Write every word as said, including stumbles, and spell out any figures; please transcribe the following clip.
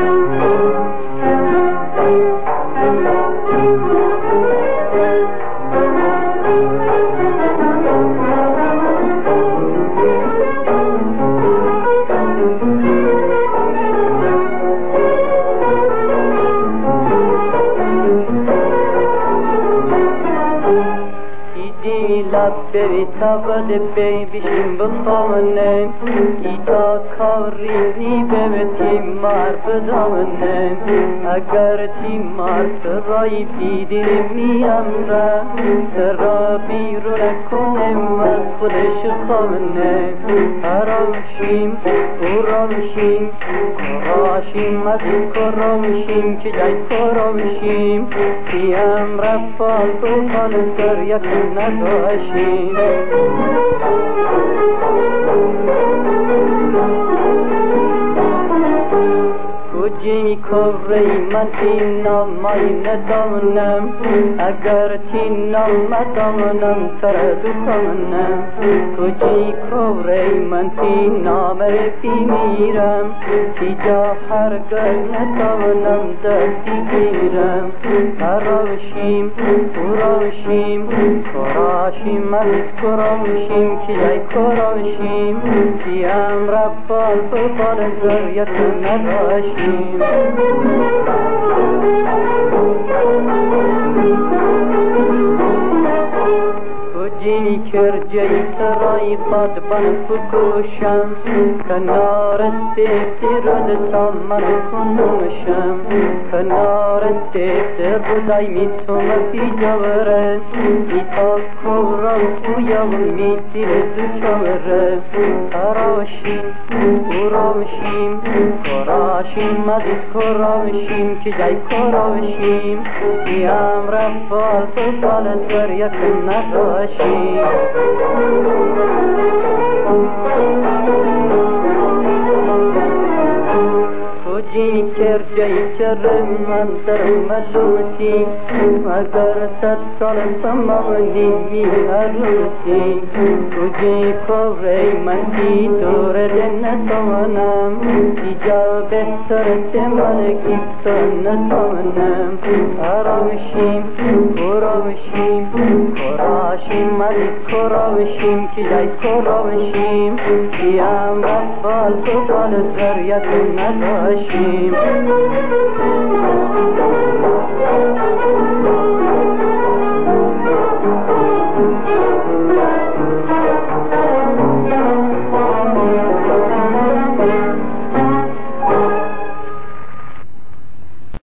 بری تابد بی بیشیم بخوانم ایتا کاری به تیم مار بدانم اگر تیم مار سرای بیدی میم را سرا بیرون کنم از خودش خوانم هرامشیم اورامشیم کراشیم از کرامشیم که جای کرامشیم تیم رفال بخال سر یک نداشیم کجی کوری من این نامای ندانم اگر چین نام دانم ترد کنم کجی کوری من این نام رفی میرم ایجا هرگز ندانم دستی گیرم هراشیم اوراشیم کراشیم از کرامشیم که ای کرامشیم کیم رفال بخال زر یک نداشیم کجی کرجی سرای بادبان فکوشم کنار سیفتی رد سامان کنوشم کنار سیفتی رودای میتوم فی جوره ایتا کورم کویا و میتیر دوچوره کراشیم اورامشیم کراشیم از کرامشیم که جای کرامشیم کیم رفال بخال سر یک نداشیم کجی کرجی چرم من در ملوسی اگر صد سال تمام نیمی عروسی کجی کوری من کی دور نتوانم ایجا بهتر تمال کیستان نتوانم آرامشیم اورامشیم کراشیم از کرامشیم که جای کرامشیم کیم رفال بخال زر یک نداشیم